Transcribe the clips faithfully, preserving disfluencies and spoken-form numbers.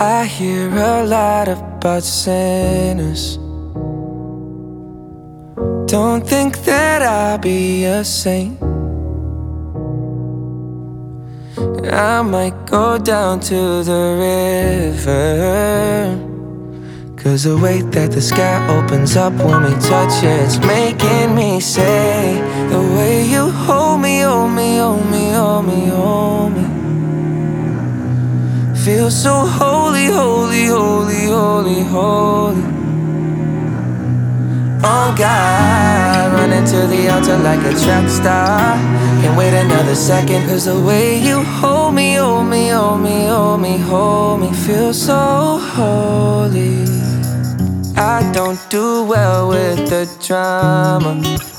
I hear a lot about sinners. Don't think that I'll be a saint. I might go down to the river, 'cause the way that the sky opens up when we touch it, it's making me say, the way you hold me, hold me, hold me, hold me, hold me, feels so holy, holy, holy, holy, holy. Oh God, running to the altar like a track star. Can't wait another second, 'cause the way you hold me, hold me, hold me, hold me, hold me, feels so holy. I don't do well with the drama,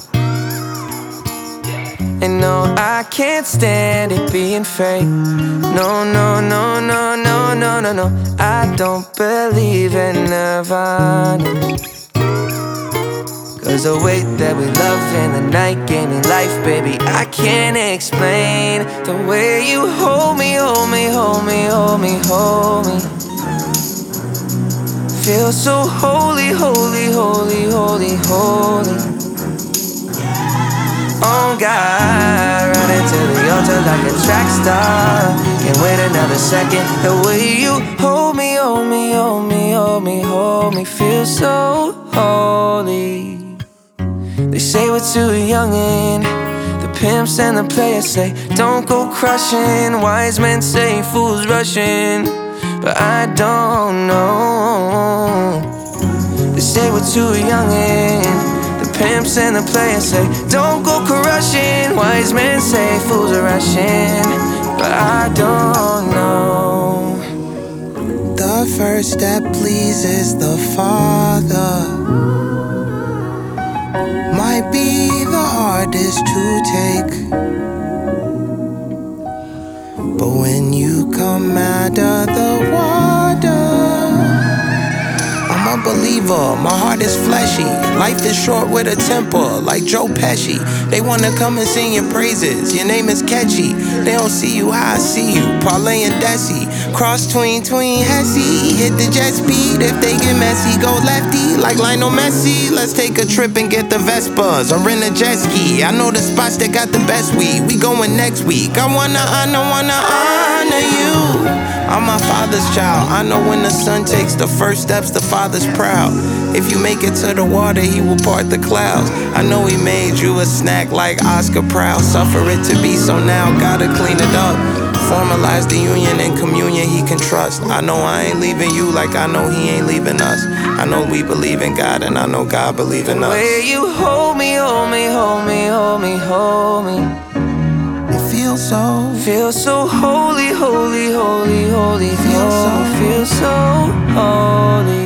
and no, I can't stand it being fake. No, no, no, no, no, no, no, no, I don't believe in Nirvana, 'cause the way that we love in the night gave me life, baby, I can't explain. The way you hold me, hold me, hold me, hold me, hold me, feels so holy, holy, holy, holy, holy. Oh God, running to the altar like a track star. Can't wait another second. The way you hold me, hold me, hold me, hold me, hold me, feels so holy. They say we're too young and the pimps and the players say, don't go crushing. Wise men say fools rushing, but I don't know. They say we're too young and the pimps and the players say, don't go crushing. Wise men say fools are rushing, but I don't know. The first step pleases the Father, might be the hardest to take, but when you come out of the water, I'm a believer, my heart is fleshy. Life is short with a temper, like Joe Pesci. They wanna come and sing your praises, your name is catchy. They don't see you how I see you, Parlay and Desi. Cross tween, tween, Hesse. Hit the jet speed, if they get messy, go lefty, like Lionel Messi. Let's take a trip and get the Vespas, or rent a jet ski. I know the spots that got the best weed, we going next week. I wanna honor, wanna honor you. I'm my father's child. I know when the son takes the first steps, the father's proud. If you make it to the water, he will part the clouds. I know he made you a snack like Oscar Proud. Suffer it to be, so now gotta clean it up. Formalize the union and communion he can trust. I know I ain't leaving you like I know he ain't leaving us. I know we believe in God and I know God believe in us. The way you hold me, hold me, hold me, hold me, hold me, feels so, feels so holy, holy, holy, holy, feels so, feels so holy.